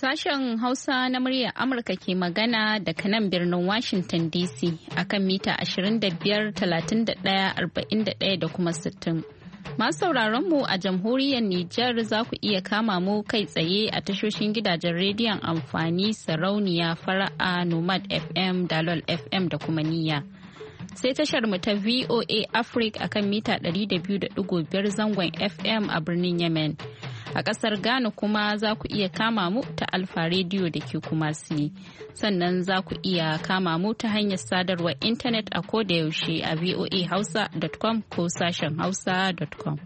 Sashen Hausa na muryar Amurka ke magana daga nan birnin Washington DC akan mita 25, 31, 41 da kuma 60. Masu sauraron mu a jamhuriyar Nijar za ku iya kama mu kai tsaye a tashoshin gidajen rediyon amfani sarauniya fara'a Nomad FM, Dalol FM da kuma Niyya. Sai tashar mu ta VOA Africa akan mita 200.5 zangon FM a birnin Yemen. A ƙasar Ghana kuma za ku iya kama mu ta Alfa Radio da ke Kumasi. Sannan za ku iya kama mu ta hanyar sadarwar intanet a kodayaushe a voahausa.com ko sashen hausa.com.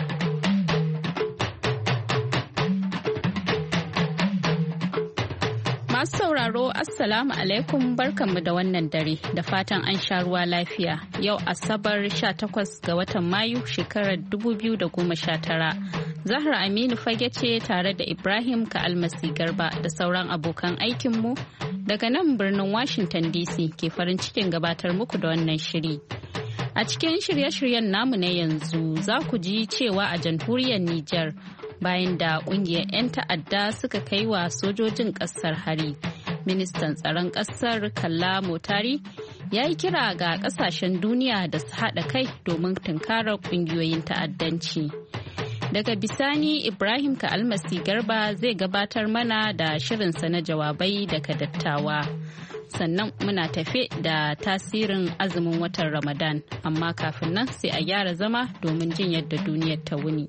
Masu sauraro Assalamu alaikum barkanmu da wannan dare da fatan an sha ruwa lafiya. Yau Asabar 18 ga watan Mayu shekarar 2019. Zahra Aminu Fage ce tare da Ibrahim Ka'almasi Garba da sauran abokan aikinmu daga nan birnin Washington DC ke farin cikin gabatar muku da wannan shiri. A cikin shirye-shiryen namu na yanzu za ku ji cewa a jamhuriyar Nijar bayan da kungiyar 'yan ta'adda suka kai wa sojojin kasar hari. Ministan tsaron kasar Kalla Motari ya yi kira ga kasashen duniya da su haɗa kai domin tunkarar kungiyoyin ta'addanci. Daga bisani Ibrahim Ka'almasi Garba zai gabatar mana da shirinsa na jawabai daga dattawa. Sannan muna tafe da tasirin azumin watan Ramadan, amma kafin nan sai a gyara zama domin jin yadda duniyar ta wuni.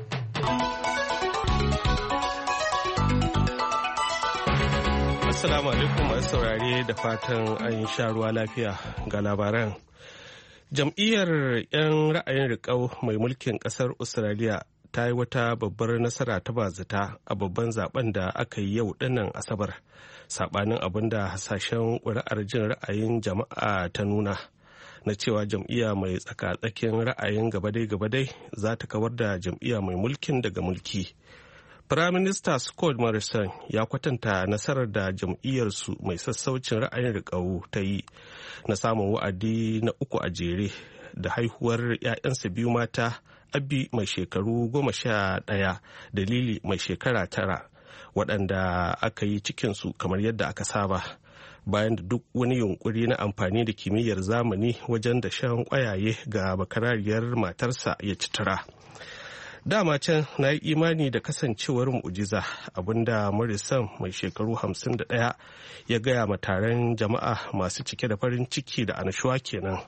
Assalamu alaikum masu saurare da fatan an sha ruwa lafiya ga labaran. Jam'iyyar 'yan ra'ayin riƙau mai mulkin ƙasar Australia ta yi wata babbar nasara ta bazata a babban zaben da aka yi yau dinnan Asabar, saɓanin abin da hasashen ƙuri'ar jin ra'ayin jama'a ta nuna na cewa jam'iyya mai tsaka-tsakin ra'ayin gabadai-gabadai za ta kawar da jam'iyya mai mulkin daga mulki. Firaminista Scott Morrison ya kwatanta nasarar da jam'iyyarsu mai sassaucin ra'ayin riƙau ta yi na samun wa'adi na 3 a jere da haihuwar 'ya'yansa 2 mata, Abby mai shekaru 11 da Lily mai shekara 9, waɗanda aka yi cikinsu kamar yadda aka saba bayan da duk wani yunkuri na amfani da kimiyyar zamani wajen da shan ƙwayaye ga bakarariyar matarsa ya ci tura. Dama can na yi imani da kasancewar mu'ujiza, abinda Morrison mai shekaru 51 ya gaya ma taron jama'a masu cike da farin ciki da annashuwa kenan.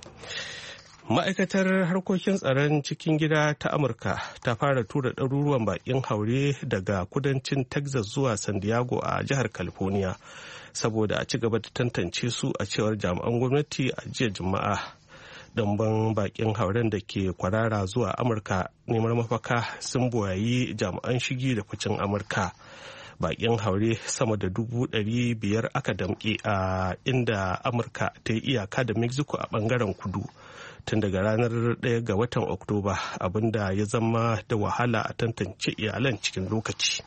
Ma'aikatar harkokin tsaron cikin gida ta Amurka ta fara tura ɗaruruwan baƙin haure daga kudancin Texas zuwa San Diego a jihar California saboda a ci gaba da tantance su a cewar jami'an gwamnati a jiya Juma'a. Ɗanban baƙin hauren da ke kwarara zuwa Amurka neman mafaka sun boyayi jami'an shigi da ficin Amurka. Baƙin haure sama da 500,000 aka damƙe a inda Amurka ta yi iyaka da Mexico a ɓangaren kudu tun daga ranar 1 ga watan Oktoba, abinda ya zama da wahala a tantance iyalan cikin lokaci.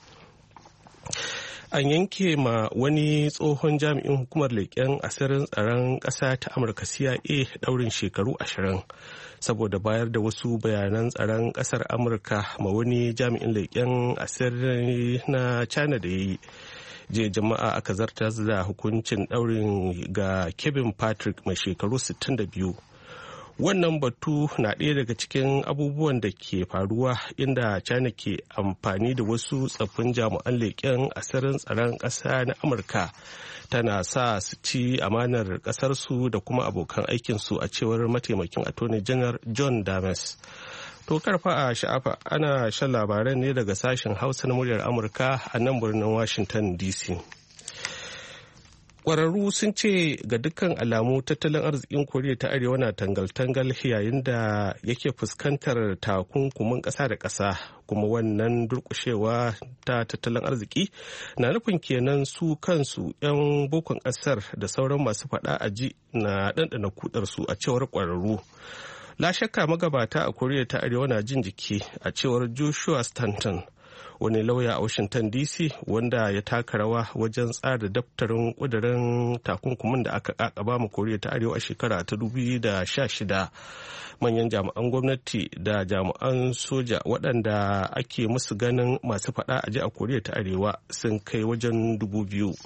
An yanke ma wani tsohon jami'in hukumar leƙen asirin tsaron ƙasa ta Amurka CIA ɗaurin shekaru 20 saboda bayar da wasu bayanan tsaron ƙasar Amurka ma wani jami'in leƙen asiri na China da ya yi. Jiya jama'a aka zartar da hukuncin ɗaurin ga Kevin Patrick mai shekaru 62. Wannan batu na ɗaya daga cikin abubuwan da ke faruwa inda China ke amfani da wasu tsaffin jami'an leƙen asirin tsaron ƙasa na Amurka tana sa su ci amanar ƙasarsu da kuma abokan aikinsu, a cewar mataimakin Attorney General John Dames. To karfa a sha'afa ana shan labaran ne daga sashen Hausa na muryar Amurka a nan birnin Washington DC. Ƙwararru sun ce ga dukkan alamu tattalin arzikin Koriya ta Arewa na tangal-tangal yayin da yake fuskantar takunkumin ƙasa da ƙasa, kuma wannan durƙushewa ta tattalin arziki na nufin kenan su kansu 'yan bokon ƙasar da sauran masu faɗa a ji na ɗanɗana kudarsu, a cewar ƙwararru. La shakka magabata a Koriya ta Arewa na jin jiki, a cewar Joshua Stanton, wani lauya a Washington DC wanda ya taka rawa wajen tsara daftarin kudirin takunkumin da aka kakaba ma Koriya ta Arewa a shekara ta 2016. Manyan jami'an gwamnati da jami'an soja waɗanda ake musu ganin masu faɗa a ji a Koriya ta Arewa sun kai wajen 2,000.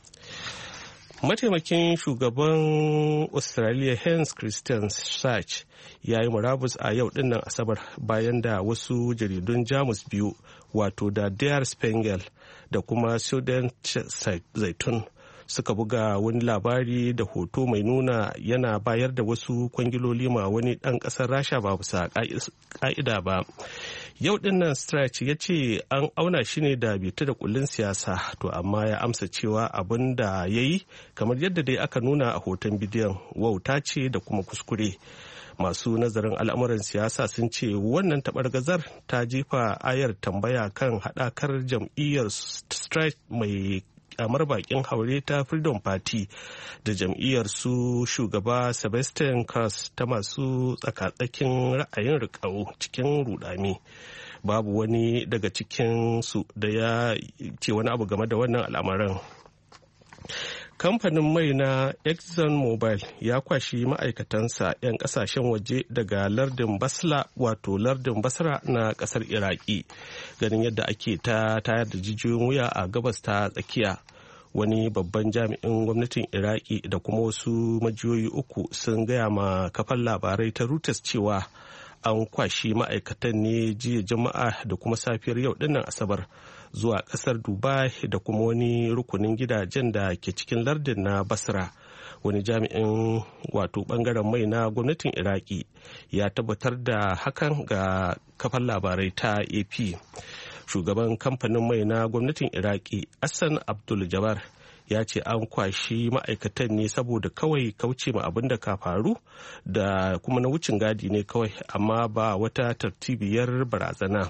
Mataimakin shugaban Australia Hans Christian Strach ya yi murabus a yau dinnan Asabar bayan da wasu jaridun Jamus biyu wato da Der Spiegel da kuma Süddeutsche Zeitung suka buga wani labari da hoto mai nuna yana bayar da wasu kwangiloli ma wani ɗan ƙasar Rasha ba bisa ƙa'ida ba. Yau dinnan Strach ya ce an auna shi ne da bita da kullun siyasa, to amma ya amsa cewa abin da ya yi kamar yadda dai aka nuna a hoton bidiyon wauta ce da kuma kuskure. Masu nazarin al'amuran siyasa sun ce wannan taɓargazar ta jefa ayar tambaya kan haɗakar jam'iyyar Strach mai kyamar bakin haure ta Freedom Party da jam'iyyar su shugaba Sebastian Kurz ta masu tsakatsakin ra'ayin riƙau cikin rudami. Babu wani daga cikin su da ya ce wani abu game da wannan al'amarin. Kamfanin mai na ExxonMobil ya kwashi ma'aikatansa 'yan kasashen waje daga lardin Basra wato lardin Basra na kasar Iraki, ganin yadda ake ta tayar da jijiyoyin wuya a gabas ta tsakiya. Wani babban jami'in gwamnatin Iraki da kuma wasu majiyoyi uku sun gaya ma kafar labarai ta Reuters cewa an kwashi ma'aikatan ne jiya Juma'a da kuma safiyar yau dinnan Asabar zuwa kasar Dubai da kuma wani rukunin gidajen da ke cikin lardin na Basra. Wani jami'in wato bangaren mai na gwamnatin Iraki ya tabbatar da hakan ga kafar labarai ta AP. Shugaban kamfanin mai na gwamnatin Iraki Hassan Abdul Jabbar ya ce an kwashi ma'aikatan ne saboda kawai kauce ma abin da ka faru da kuma na wucin gadi ne kawai, amma ba wata tartibiyar barazana.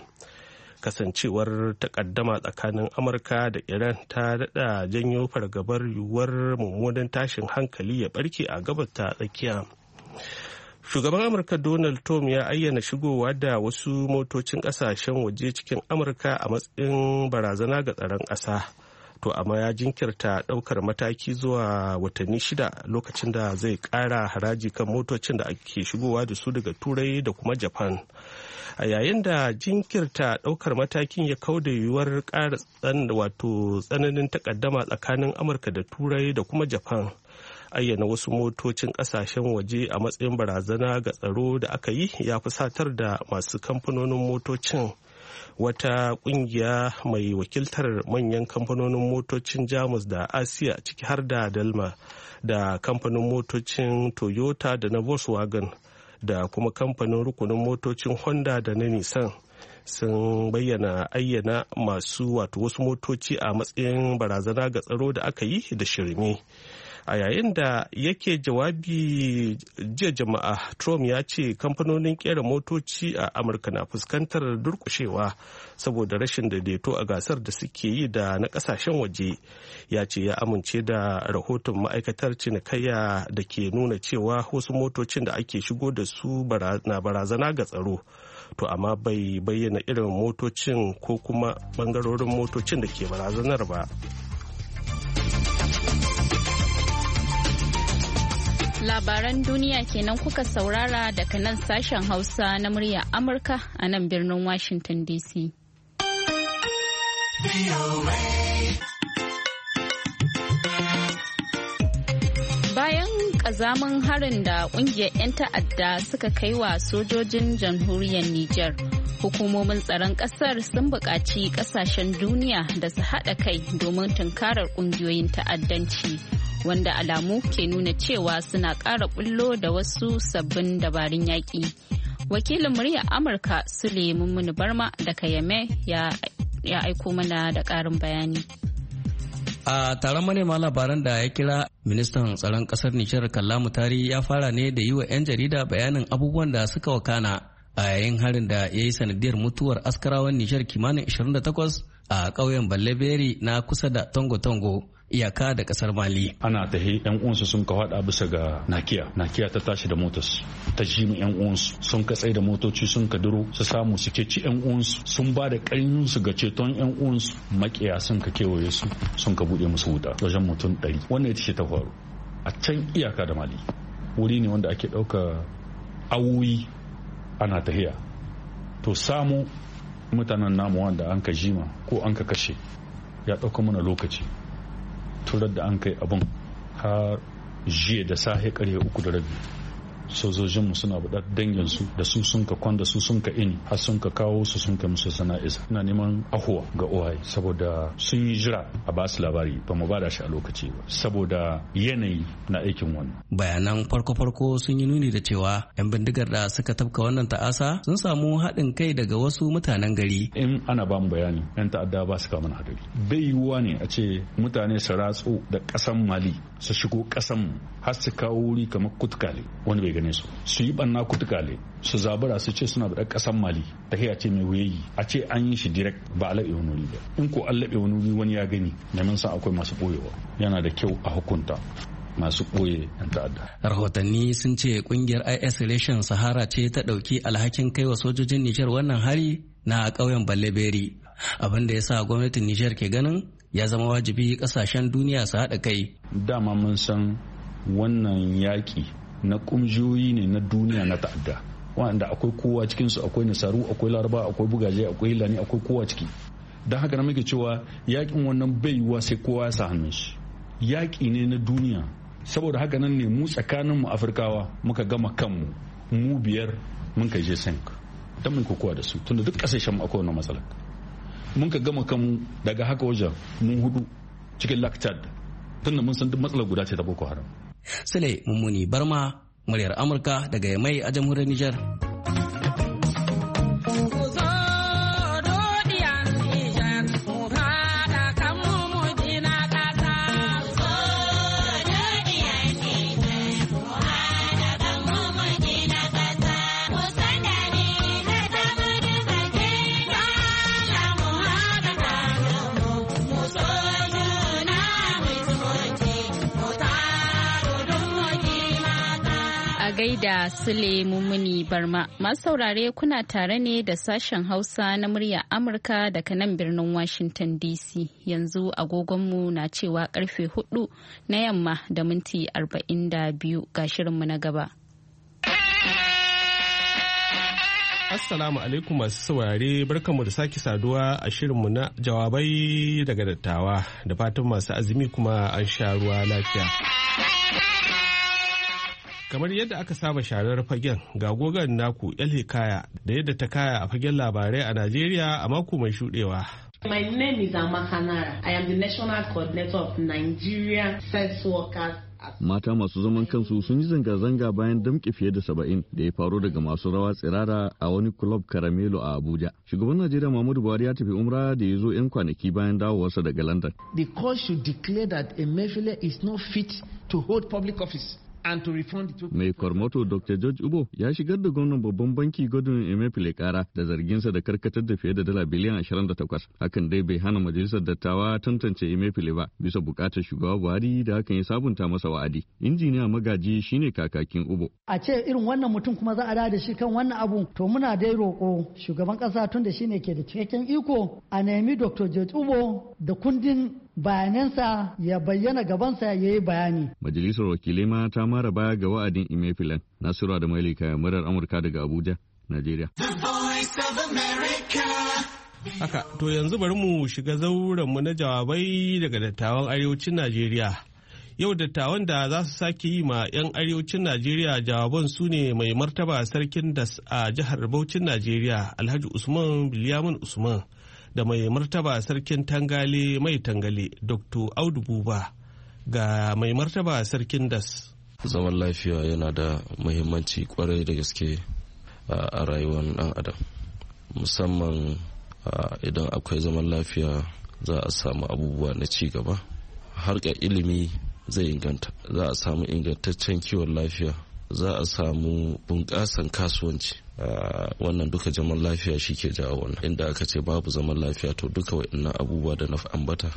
Kasancewar takaddama tsakanin Amurka da Iran ta daɗa janyo fargabar yiwuwar mummunan tashin hankali ya barke a gabas ta tsakiya. Shugaban Amurka Donald Trump ya ayyana shigowa da wasu motocin ƙasashen waje cikin Amurka a matsayin barazana ga tsaron ƙasa. To amma ya jinkirta ɗaukar mataki zuwa watanni 6 lokacin da zai ƙara haraji kan motocin da ake shigowa da su daga Turai da kuma Japan. A yayin da jinkirta ɗaukar matakin ya kauda yiwuwar ƙara tsananin takaddama tsakanin Amurka da Turai da kuma Japan. Ayyana wasu motocin ƙasashen waje a matsayin barazana ga tsaro da aka yi ya fusatar da masu kamfanonin motocin. Wata kungiya mai wakiltar manyan kamfanonin motocin Jamus da Asiya ciki har da Dalma da kamfanin motocin Toyota da na Volkswagen da kuma kamfanin rukunin motocin Honda da na Nissan sun bayyana ayyana wasu motoci a matsayin barazana ga tsaro da aka yi da shirme. A yayin da yake jawabi jiya Juma'a, Trump ya ce kamfanonin kera motoci a Amurka na fuskantar durkushewa saboda rashin daidaito a gasar da suke yi da na kasashen waje. Ya ce ya amince da rahoton ma'aikatar cinikayya da ke nuna cewa wasu motocin da ake shigo da su na barazana ga tsaro. To amma bai bayyana irin motocin ko kuma bangarorin motocin da ke barazanar ba. Labaran duniya kenan kuka saurara daga nan sashen Hausa na murya Amurka a nan birnin Washington DC. Bayan kazamin harin da kungiyar 'yan ta'adda suka kai wa sojojin jamhuriyar Nijar, hukumomin tsaron kasar sun buƙaci ƙasashen duniya da su haɗa kai domin tunkarar ƙungiyoyin ta'addanci. Wanda alamu ke nuna cewa suna ƙara bullo da wasu sabbin dabarun yaƙi. Wakilin muryar Amurka Sule Mummuni Barma daga Yame ya aiko mana da ƙarin bayani. A taron manema labaran da ya kira, ministan tsaron ƙasar Nijar Kalla Mutari ya fara ne da yi wa 'yan jarida bayanin abubuwan da suka wakana a yayin harin da ya yi sanadiyar mutuwar askarawan Nijar kimanin 28 a ƙauyen Balleberi na kusa da Tongo-Tongo iyaka da kasar Mali. Ana tahi yan uwansu sun ka hada bisa ga nakiya ta tashi da motos ta ji mu yan uwansu sun ka tsaye da motoci sun ka duro su samu su ke ci yan uwansu sun ba da ƙarfin su ga ceton yan uwansu makiya sun ka kewaye su sun ka bude musu wuta wajen mutum 100. Wannan ita ce ta faru a can iyaka da Mali, wuri ne wanda ake ɗauka awoyi ana tahiya. To samu mutanen namu wanda an ka jima ko an ka kashe ya ɗauka mana lokaci. Turar da an kai abin har jiya da sahe ƙarfe 3:30 sojojinmu suna buɗar danginsu da su sun ka kwanda su sun ka ini har sun ka kawo su sun ka musu sana'iza. Ina neman ahuwa ga uwaye saboda sun yi jira a basu labari ba mu bada shi a lokaci ba saboda yanayi na aikin wannan. Bayanan farko-farko sun yi nuni da cewa 'yan bindigar da suka tafka wannan ta'asa sun samu haɗin kai daga wasu mutanen gari. In ana ba mu bayani 'yan ta'adda ba su kawo mana hadari. Bai yiwuwa ne a ce mutane su ratso da ƙasan Mali su shigo ƙasan har su kawo wuri kamar Kutukale wani bai gane su yi banna Kutukale su zabura su ce suna da ƙasan Mali ta ce mai wuyayi a ce an yi shi direct ba a laɓe wani wuri ba. In ko an laɓe wani wuri wani ya gani neman san akwai masu ɓoyewa yana da kyau a hukunta masu ɓoye 'yan ta'adda. Rahotanni sun ce kungiyar IS Reshen Sahara ce ta ɗauki alhakin kai wa sojojin Nijar wannan hari na ƙauyen Balleberi, abin da ya sa gwamnatin Nijar ke ganin ya zama wajibi ƙasashen duniya su haɗa kai. Dama mun san wannan yaƙi na ƙungiyoyi ne na duniya na ta'adda wanda akwai kowa cikinsu, akwai nasaru, akwai laraba, akwai bugaje, akwai hilani, akwai kowa ciki. Don haka na muke cewa yaƙin wannan bai yiwuwa sai kowa ya sa hannun shi. Yaƙi ne na duniya. Saboda haka nan ne mu tsakanin mu Afirkawa muka gama kanmu mu 5 mun kai je 5 don mun kokowa da su tunda duk kasashen mu akwai wannan matsala. Mun ka gama kanmu daga haka wajen mun 4 cikin Lak-Chad tunda mun san duk matsalar guda ce ta Boko Haram. Sule Mummuni Barma, muryar Amurka daga Yamai a jamhuriyar Nijar. gaida Sule Mummuni Barma. Masu saurare kuna tare ne da sashen Hausa na murya Amurka daga nan birnin Washington DC. Yanzu agogonmu na cewa karfe 4 na yamma da minti 42 ga shirinmu na gaba. Assalamu alaikum masu saurare, barkanmu da sake saduwa a shirinmu na jawabai daga dattawa, da fatan masu azumi kuma an sha ruwa lafiya. Kamar yadda aka saba sharar fagen, ga gogon naku El Hikaya da yadda ta kaya a fagen labarai a Najeriya a mako mai shudewa. My name is Amakanara. I am the National Coordinator of Nigeria Sex Workers. Mata masu zaman kansu sun yi zanga-zanga bayan damƙe fiye da 70 da ya faru daga masu rawa tsirara a wani club Caramelo a Abuja. Shugaban Najeriya Muhammadu Buhari ya tafi umra da ya zo 'yan kwanaki bayan dawowarsa daga London. The court should declare that Emefiele is not fit to hold public office. Mai Kormoto Dr. George Ubo ya shigar da gwamnan babban banki Godwin Emefiele kara da zarginsa da karkatar da fiye da dala biliyan 28. Hakan dai bai hana majalisar dattawa tantance Emefiele ba bisa bukatar shugaba Buhari da hakan ya sabunta masa wa'adi. Injiniya Magaji shine kakakin Ubo. A ce irin wannan mutum kuma za a da shi kan wannan abu, to muna dai roƙo shugaban ƙasa tun da shine ke da cikakken iko a nemi Dr. George Ubo da kundin bayanansa ya bayyana gabansa ya yi bayani. Majalisar wakilai ma ta mara baya ga wa'adin Emefiele. Nasiru da Mailika, murar Amurka daga Abuja, Najeriya. Haka, to yanzu bari mu shiga zaurenmu na jawabai daga dattawan arewacin Najeriya. Yau dattawan da za su sake yi ma 'yan arewacin Najeriya jawaban su ne mai martaba sarkin das a jihar Bauchin Najeriya, Alhaji Usman Bilyamin Usman, da mai martaba sarkin Tangale mai Tangale, Dr. Audu Buba, ga mai martaba sarkin das. Zaman lafiya yana da muhimmanci kwarai da gaske a rayuwar ɗan adam, musamman idan akwai zaman lafiya za a samu abubuwa na ci gaba, harkar ilimi zai inganta, za a samu ingantaccen kiwon lafiya, za a samu bunƙasan kasuwanci. Wannan duka zaman lafiya shi ke jawo wannan. Inda aka ce babu zaman lafiya to duka waɗannan abubuwa da na ambata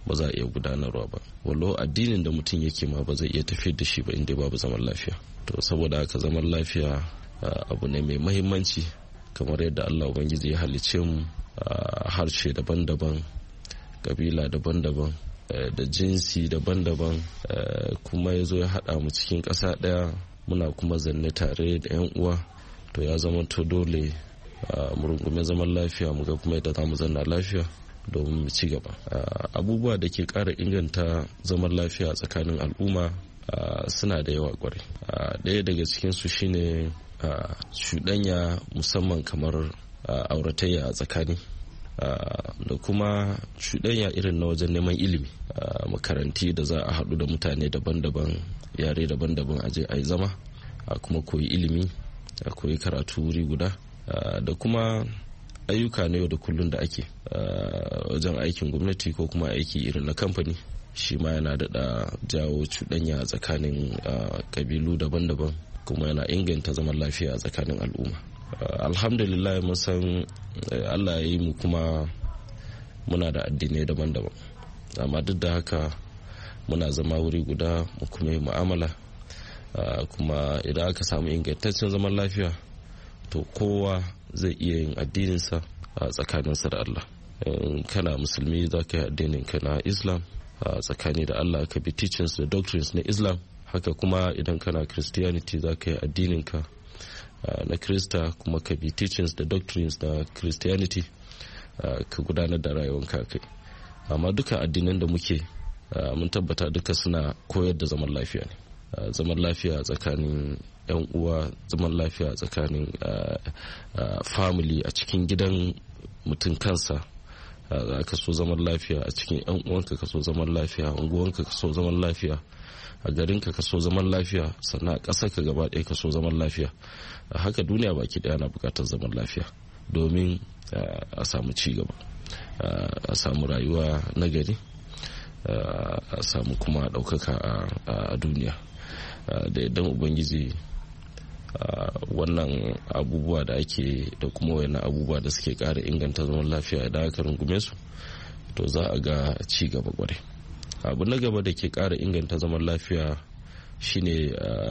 ba za a iya gudanarwa ba. Wallo addinin da mutum yake ma ba zai iya tafiyar da shi ba inda babu zaman lafiya. To saboda haka zaman lafiya abu ne mai mahimmanci, kamar yadda Allah Ubangiji ya halicce mu harshe daban-daban, kabila daban-daban, da jinsi daban-daban, kuma ya zo ya haɗa mu cikin ƙasa ɗaya, muna kuma zanne tare da 'yan uwa. To ya zama to dole mu rungume zaman lafiya, mu ga kuma yadda za mu zanna lafiya domin mu ci gaba. Abubuwa da ke ƙara inganta zaman lafiya tsakanin al'umma suna da yawa kwarai. Ɗaya daga cikinsu shine cuɗanya, musamman kamar auratayya a tsakani, da kuma cuɗanya irin na wajen neman ilimi, makaranti da za a haɗu da mutane daban-daban, yare daban-daban, a je a yi zama a kuma koyi ilimi, a koyi karatu wuri guda, da kuma ayyuka na yau da kullum da ake wajen aikin gwamnati ko kuma aiki irin na kamfani. Shi ma yana daɗa jawo cuɗanya a tsakanin ƙabilu daban-daban, kuma yana inganta zaman lafiya a tsakanin al'umma. Alhamdulillah, mun san Allah ya yi mu kuma muna da addinai daban-daban, amma duk da haka muna zama wuri guda mu kuma yi mu'amala, kuma idan aka samu ingantaccen zaman lafiya to kowa zai iya yin addininsa a tsakaninsa da Allah. Kana musulmi za ka yi addinin ka na Islam a tsakani da Allah, ka bi teachings da doctrines na Islam. Haka kuma idan kana Christianity za ka yi addinin ka na Krista, kuma ka bi teachings da doctrines na Christianity, ka gudanar da rayuwanka kai. Amma duka addinan da muke mun tabbata duka suna koyar da zaman lafiya ne. Zaman lafiya tsakanin 'yan uwa, zaman lafiya tsakanin family, a cikin gidan mutum kansa ka so zaman lafiya, a cikin 'yan uwanka ka so zaman lafiya, unguwanka ka so zaman lafiya, a garinka ka so zaman lafiya, sannan a ƙasar ka gaba ɗaya ka so zaman lafiya. Haka duniya baki ɗaya na buƙatar zaman lafiya domin a samu ci gaba, a samu rayuwa nagari, a samu kuma ɗaukaka a duniya. Da idan Ubangiji wannan abubuwa da ake da kuma wayannan abubuwa da suke ƙara inganta zaman lafiya, idan aka rungume su to za a ga ci gaba kwarai. Abu na gaba da ke ƙara inganta zaman lafiya shine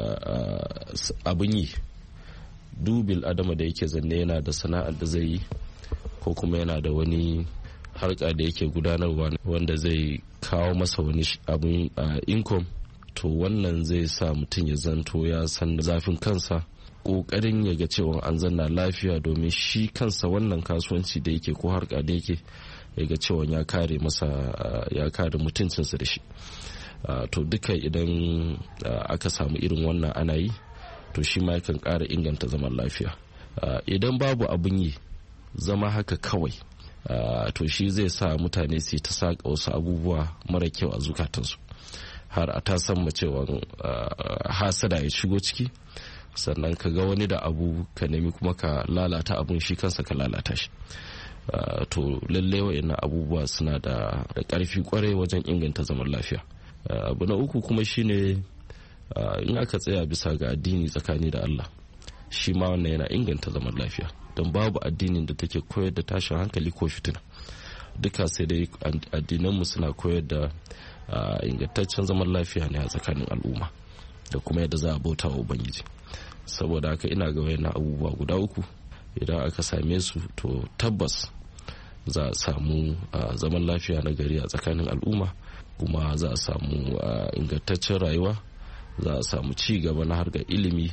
abin yi. Dubil adama da yake zanne yana da sana'ar da zai yi, ko kuma yana da wani harka da yake gudanarwa wanda zai kawo masa wani abin income, to wannan zai sa mutum ya zanto ya san zafin kansa, ƙoƙarin ya ga cewa an zanna lafiya, domin shi kansa wannan kasuwanci da yake ko harka da yake ya ga cewa ya kare masa, ya kare mutuncinsa da shi. To duka idan aka samu irin wannan ana yi, to shi ma yakan ƙara inganta zaman lafiya. Idan babu abin yi, zama haka kawai, to shi zai sa mutane su ta saƙa wasu abubuwa mara kyau a zukatansu, har a ta san cewa hasada ya shigo ciki, sannan ka ga wani da abu ka nemi kuma ka lalata abun shi kansa ka lalata shi. To lallai wa'annan abubuwa suna da ƙarfi kwarai wajen inganta zaman lafiya. Abu na uku kuma shine in aka tsaya bisa ga addini tsakani da Allah, shi ma wannan yana inganta zaman lafiya, don babu addinin da take koyar da tashin hankali ko fitina. Duka sai dai addinanmu suna koyar da ingantaccen zaman lafiya ne a tsakanin al'umma, da kuma yadda za a bauta wa Ubangiji. Saboda haka ina ga wayannan abubuwa guda uku idan aka same su, to tabbas za a samu zaman lafiya na gari a tsakanin al'umma, kuma za a samu ingantaccen rayuwa, za a samu ci gaba na harkar ilimi,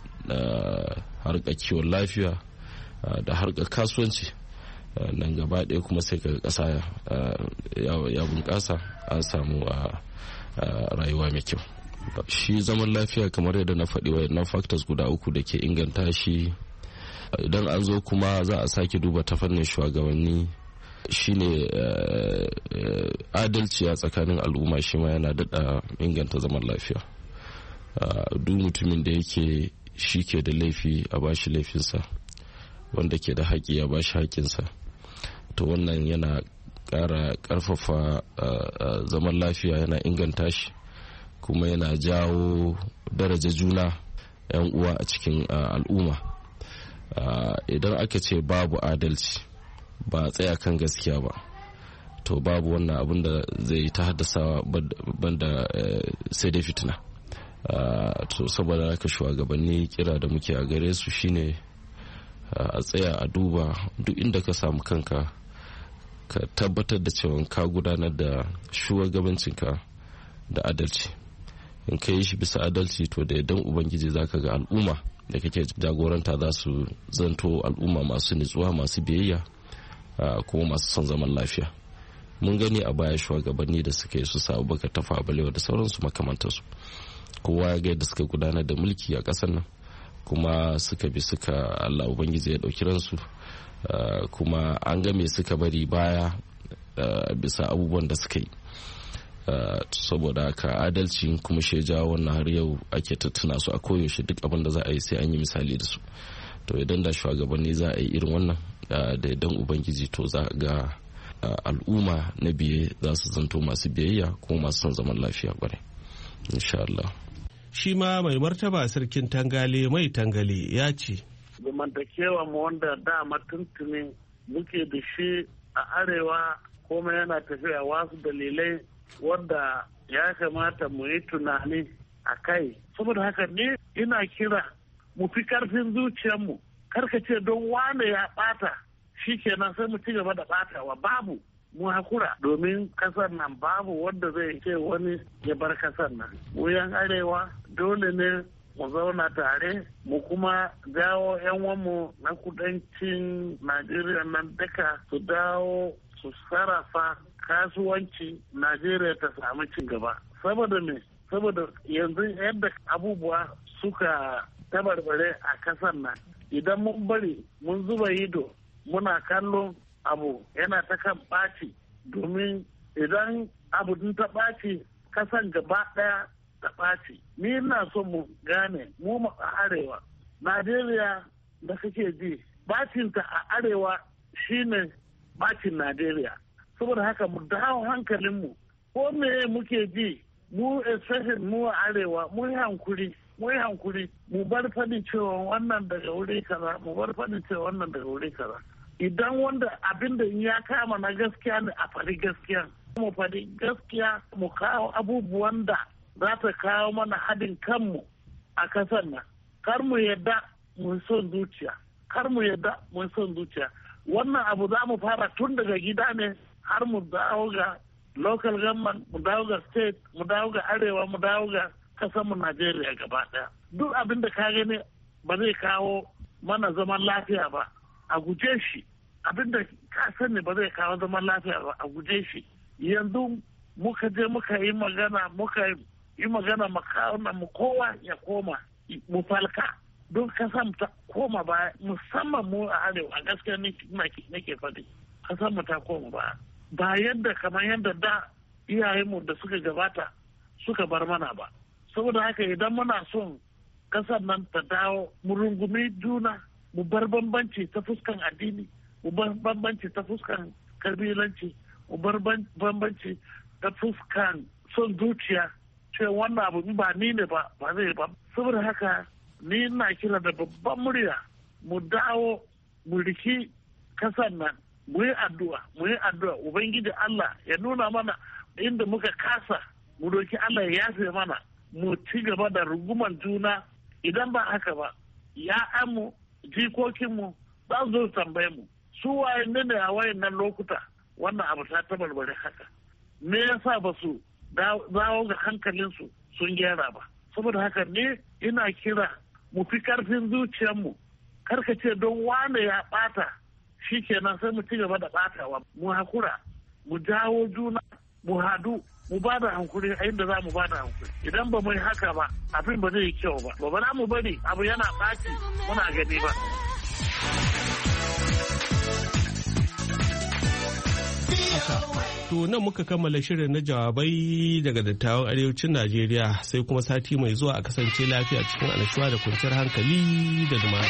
harkar kiwon lafiya, da harkar kasuwanci. Nan gaba ɗaya kuma sai ka ƙasa ya bunƙasa, an samu rayuwa mai kyau. Shi zaman lafiya, kamar yadda na faɗi, wayannan factors guda uku da ke inganta shi. Idan an zo kuma za a sake duba ta fannin shugabanni, shine adalci a tsakanin al'umma, shi ma yana daɗa inganta zaman lafiya. Duk mutumin da yake shi ke da laifi a bashi laifinsa, wanda ke da haƙi a bashi haƙinsa, to wannan yana ƙara ƙarfafa zaman lafiya, yana inganta shi, kuma yana jawo daraja juna 'yan uwa a cikin al'umma. Idan aka ce babu adalci, ba a tsaya kan gaskiya ba, to babu wannan abin da zai ta haddasa banda sai dai fitina. To saboda haka shugabanni kira da muke a gare su shine a tsaya a duba duk inda ka samu kanka, ka tabbatar da cewa ka gudanar da shugabancinka da adalci. In ka yi shi bisa adalci to da yardan ubangiji zaka ga al'umma da kake jagoranta za su zanto al'umma masu nutsuwa, masu biyayya, kuma masu son zaman lafiya. Mun gani a baya shugabanni da suka yi su sa Abubakar Tafawa Balewa da sauransu makamantarsu, kowa ya ga yadda suka gudanar da mulki a ƙasar nan, kuma suka bi suka Allah ubangiji ya ɗauki ransu, kuma an ga me suka bari baya bisa abubuwan da suka yi. Saboda haka adalci kuma shi jawo wannan har yau ake tattuna su a koyaushe, duk abin da za a yi sai an yi misali da su. To idan da shugabanni za a yi irin wannan da idan ubangiji to za ga al'umma na biye za su zanto masu biyayya kuma masu son zaman lafiya kwarai insha Allah. Shi ma mai martaba sarkin Tangale mai Tangale ya ce zamantakewa mu wanda dama tuntunin muke da shi a arewa kuma yana tafiya wasu dalilai wanda ya kamata mu yi tunani a kai. Saboda haka ne ina kira mu fi karfin zuciyarmu, karkace don wane ya bata shi kenan sai mu ci gaba da batawa. Babu, mu hakura, domin kasar nan babu wanda zai ce wani ya bar kasar nan. Mu yan arewa dole ne mu zauna tare, mu kuma jawo yan wanmu na kudancin Najeriya nan duka su dawo su sarrafa kasuwanci Najeriya ta samu cin gaba. Saboda me? Saboda yanzu yadda abubuwa suka tabarbare a kasar nan, idan mun bari mun zuba ido muna kallon abu yana ta kan ɓaci, domin idan abu din ta ɓaci kasan gaba ɗaya ta ɓaci. Ni ina so mu gane mu a arewa Najeriya da kake ji bacinta a arewa shine bacin Najeriya. Saboda haka mu dawo hankalinmu, ko me muke ji mu especially mu a arewa mu yi hankuri mu bar faɗi cewa wannan daga wuri kaza, mu bar faɗi cewa wannan daga wuri kaza. Idan wanda abin da ya kama na gaskiya ne a faɗi gaskiya, mu faɗi gaskiya, mu kawo abubuwan da za ta kawo mana haɗin kanmu a kasar nan. Kar mu yadda mu son zuciya, wannan abu za mu fara tun daga gida ne har mu dawo ga local government, mu dawo ga state, mu dawo ga arewa, mu dawo ga kasar mu Najeriya gaba ɗaya. Duk abin da ka gani ba zai kawo mana zaman lafiya ba, a guje shi. Abin da ka sani ba zai kawo zaman lafiya ba, a guje shi. Yanzu muka je muka yi magana mu kowa ya koma mu falka don kasan ta koma baya, musamman mu a arewa. A gaskiya nake faɗi kasan mu ta koma baya, ba yadda kamar yadda da iyayenmu da suka gabata suka bar mana ba. Saboda haka idan muna son kasar nan ta dawo, mu rungumi juna, mu bar bambanci ta fuskan addini, mu bar bambanci ta fuskan kabilanci, mu bar bambanci ta fuskan son zuciya, ce wannan abu ba ni ne ba zai ba. Saboda haka ni na kira da babban murya mu dawo mu riki kasar nan, mu yi addu'a ubangiji Allah ya nuna mana inda muka kasa, mu roki Allah ya yafe mana, mu ci gaba da runguman juna. Idan ba haka ba, ya'yanmu jikokinmu za su zo tambaye mu su waye ne a wayan nan lokuta wannan abu ta tabarbare haka, me yasa ba su dawo ga hankalinsu sun gyara ba. Saboda haka ne ina kira mu fi karfin zuciyarmu, karkace don wane ya bata shi kenan sai mu ci gaba da batawa. Mu hakura, mu jawo juna, mu hadu, mu ba da hankuri a inda za mu ba da hankuri. Idan ba mu yi haka ba, abin ba zai yi kyau ba. Ba za mu bari abu yana ɓaci muna gani ba. To nan muka kammala shirin na jawabai daga dattawan arewacin Najeriya, sai kuma sati mai zuwa a kasance lafiya cikin annashuwa da kwanciyar hankali da lumana.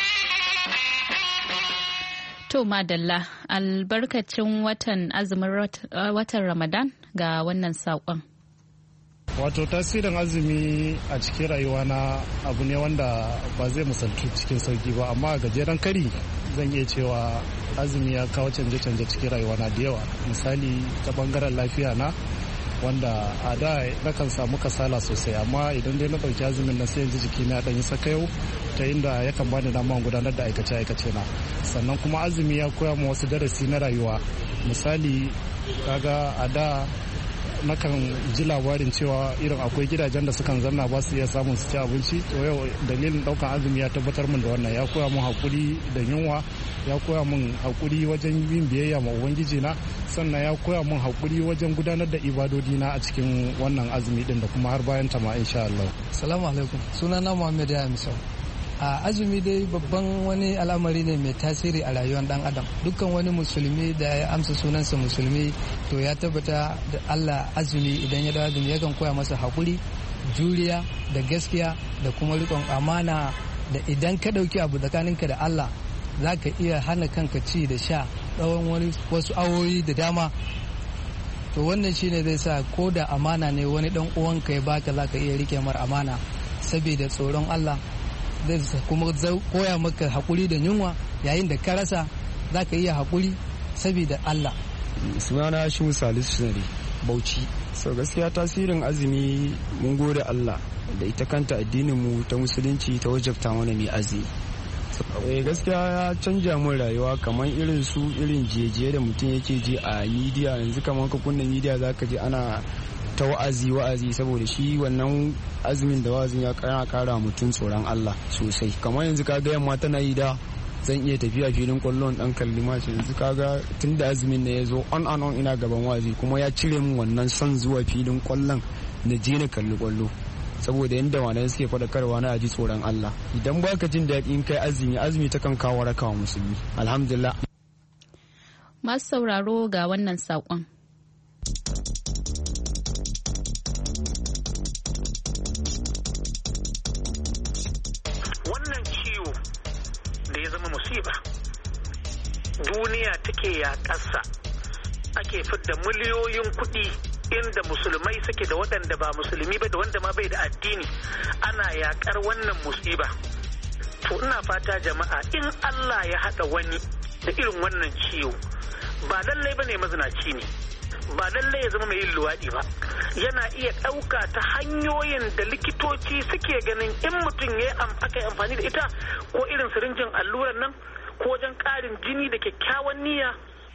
To madalla, albarkacin watan azumin watan Ramadan ga wannan saƙon. Wato tasirin azumi a cikin rayuwa na abu ne wanda ba zai misaltu cikin sauki ba, amma a gajeren kari zan iya cewa azumi ya kawo canje-canje cikin rayuwa na da yawa. Misali ta bangaren lafiya na, wanda a da nakan samu kasala sosai, amma idan dai na ɗauki azumin na sai yanzu jiki na ɗan yi sakayau ta inda yakan bani dama gudanar da aikace-aikace na. Sannan kuma azumi ya koya mu wasu darasi na rayuwa. Misali kaga a da nakan ji labarin cewa irin akwai gidajen da sukan zanna ba su iya samun su ci abinci, to yau dalilin daukan azumi ya tabbatar min da wannan. Ya koya mun hakuri da yunwa, ya koya mun hakuri wajen yin biyayya ma ubangiji na, sannan ya koya mun hakuri wajen gudanar da ibadodi na a cikin wannan azumi din da kuma har bayan ta ma insha Allah. Assalamu alaikum, sunana Muhammad ya misau. A azumi dai babban wani al'amari ne mai tasiri a rayuwar dan adam. Dukkan wani musulmi da ya amsa sunansa musulmi to ya tabbata da Allah azumi idan ya dawo azumi yakan koya masa hakuri, juriya da gaskiya da kuma riƙon amana, da idan ka ɗauki abu tsakaninka da Allah za ka iya hana kanka ci da sha tsawon wasu awoyi da dama. To wannan shine zai sa ko da amana ne wani dan uwanka ya baka za ka iya rike mar amana saboda tsoron Allah. Zai kuma koya maka hakuri da yunwa yayin da ka rasa za ka iya hakuri saboda Allah. Sunana shi Salisu Sare Bauchi. So gaskiya tasirin azumi mun gode Allah da ita kanta addinin mu ta musulunci ta wajabta mana mai azumi. Gaskiya ya canja mun rayuwa, kamar irin jeje da mutum yake je a midiya. Yanzu kamar ka kunna midiya za ka je ana ta wa'azi saboda shi wannan azumin da wa'azin ya kara mutum tsoron Allah sosai. Kamar yanzu kaga yamma tana yi da zan iya tafiya filin kwallon dan kalli mace. Yanzu kaga tun da azumin ne ya zo on ina gaban wa'azi, kuma ya cire min wannan son zuwa filin kwallon na je na kalli kwallo, saboda yadda malamai suke faɗakarwa na ji tsoron Allah. Idan baka jin daɗi in kai azumi ta kan kawo rakawa musulmi. Alhamdulillah. Masu sauraro ga wannan saƙon. Duniya take yaƙarsa, ake fidda miliyoyin kuɗi inda musulmai suke da waɗanda ba musulmi ba da wanda ma bai da addini, ana yaƙar wannan musiba. To ina fata jama'a, in Allah ya haɗa wani da irin wannan ciwo, ba lallai ba ne mazinaci ne, ba lallai ya zama mai yin luwaɗi ba, yana iya ɗauka ta hanyoyin da likitoci suke ganin in mutum aka yi amfani da ita, ko irin sirinjin alluran nan, ko wajen ƙarin jini da kyakkyawan niyya,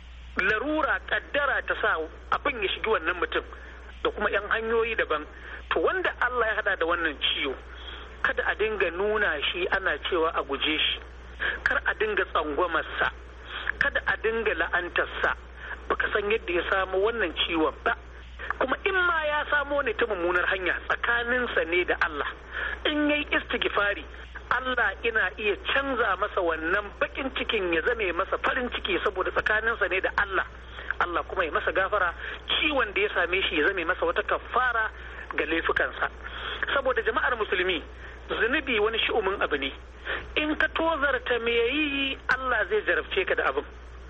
larura kaddara ta sa abin ya shigi wannan mutum, da kuma 'yan hanyoyi daban. To wanda Allah ya hada da wannan ciwo, kada a dinga nuna shi ana cewa a guje shi, kar a dinga tsangwamarsa, kada a dinga la'antarsa, baka san yadda ya samu wannan ciwon ba. Kuma in ma ya samo ne ta mummunar hanya, tsakaninsa ne da Allah, in yayi istighfari Allah ina iya canza masa wannan bakin cikin ya zame masa farin ciki, saboda tsakaninsa ne da Allah. Allah kuma ya masa gafara, ciwon da ya same shi ya zame masa wata kafara ga laifukansa. Saboda jama'ar musulmi, zunubi wani shi'umin abu ne, in ka tozarta me yi Allah zai jarabce ka da abin.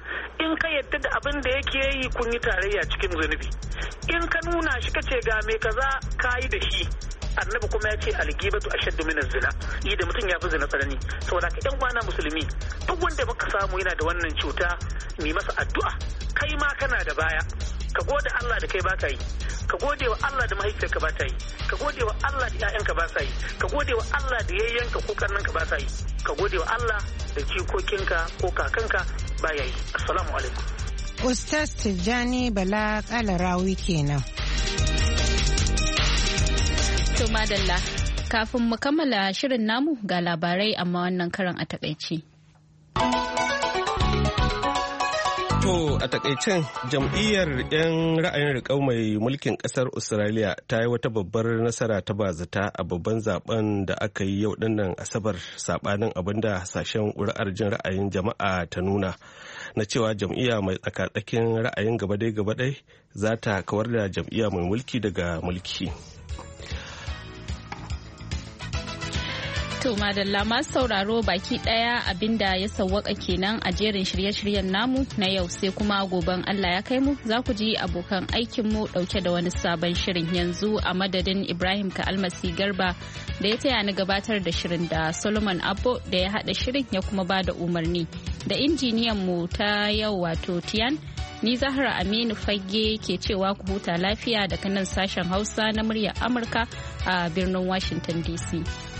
In ka yadda da abin da yake yi, kun yi tarayya cikin zunubi. In ka nuna shi kace ga me kaza kayi da shi, annabi kuma ya ce algibatu ashaddu min zina, yi da mutum ya fi zina tsanani. Saboda ka yan kwana musulmi, duk wanda muka samu yana da wannan cuta, mai masa addu'a. Kai ma kana da baya, ka gode Allah da kai baka yi, ka gode wa Allah da mahaifiyarka ba ta yi, ka gode wa Allah da ƴaƴanka ba sa yi, ka gode wa Allah da yayyanka ko kannanka ba sa yi, ka gode wa Allah da jikokinka ko kakanka ba ya yi. Assalamu alaikum. Ustaz Tijjani Bala Kalarawi kenan. To madalla, kafin mu kammala shirin namu ga labarai amma wannan karan a takaice. To a takaicen, jam'iyyar 'yan ra'ayin riƙau mai mulkin ƙasar Australia ta yi wata babbar nasara ta bazata a babban zaben da aka yi yau dinnan Asabar, saɓanin abin da hasashen ƙuri'ar jin ra'ayin jama'a ta nuna, na cewa jam'iyya mai tsaka-tsakin ra'ayin gabadai za ta kawar da jam'iyya mai mulki daga mulki. To madalla masu sauraro baki daya abinda ya sawwaka kenan a jerin shirye-shiryen namu na yau sai kuma goben Allah ya kai mu za ku ji abokan aikin mu dauke da wani sabon shirin yanzu a madadin Ibrahim Ka'almasi Garba da ya taya ni gabatar da shirin da Solomon Abbo da ya hada shirin ya kuma ba da umarni da injiniyan mu ta yau wato Tiyan ni Zahra Aminu Fage ke cewa ku huta lafiya daga nan sashen Hausa na muryar Amurka a birnin Washington DC.